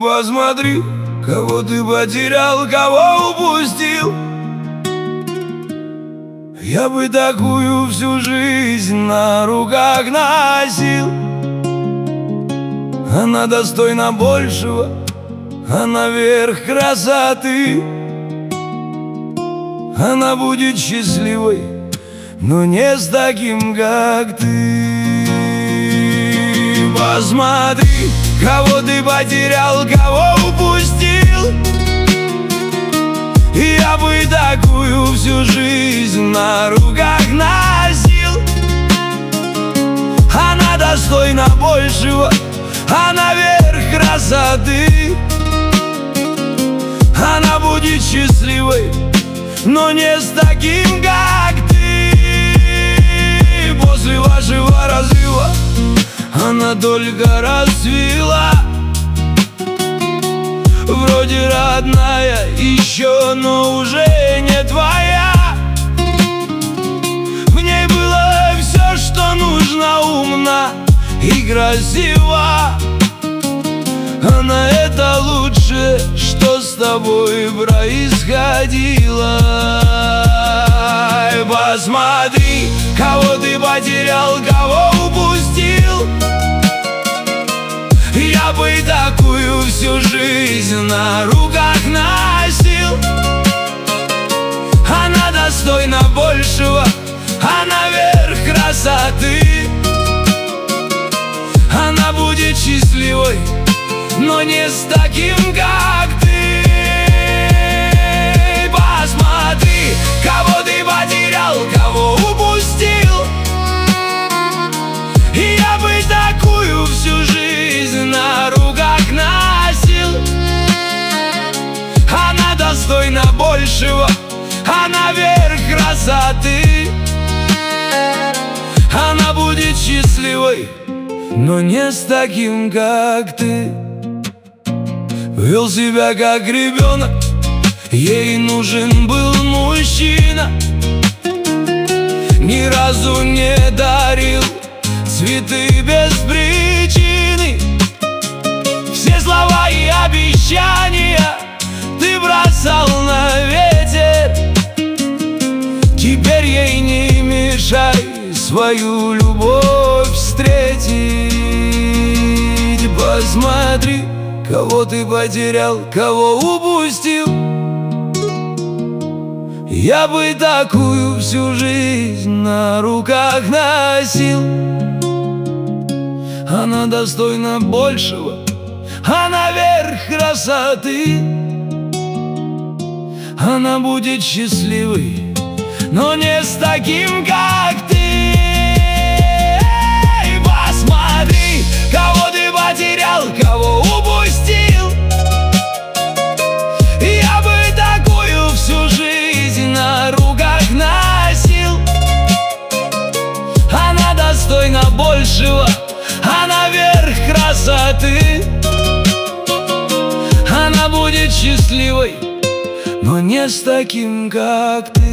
Посмотри, кого ты потерял, кого упустил. Я бы такую всю жизнь на руках носил. Она достойна большего, она верх красоты. Она будет счастливой, но не с таким, как ты. Посмотри, кого ты потерял, кого упустил. Я бы такую всю жизнь на руках носил. Она достойна большего, она верх красоты. Она будет счастливой, но не с таким, как ты. После вашего разрыва она только расцвела. Вроде родная еще, но уже не твоя. В ней было все, что нужно, умна и красива. Она это лучшее, что с тобой происходило. Посмотри, кого ты потерял, кого упустил. Я бы такую всю жизнь на руках носил. Она достойна большего, она верх красоты. Она будет счастливой, но не с таким, как ты. Посмотри, кого ты потерял, кого упустил. Я бы такую всю жизнь на руках носил. Она достойна большего, она верх красоты. Она будет счастливой, но не с таким, как ты. Вел себя как ребенок, ей нужен был мужчина. Ни разу не дарил цветы без причины. Все слова и обещания ты бросал на ветер. Теперь ей не мешай свою любовь встретить. Посмотри, кого ты потерял, кого упустил. Я бы такую всю жизнь на руках носил. Она достойна большего, она верх красоты. Она будет счастливой, но не с таким, как ты. Посмотри, кого ты потерял, кого упустил. Я бы такую всю жизнь на руках носил. Она достойна большего, она верх красоты. Она будет счастливой, но не с таким, как ты.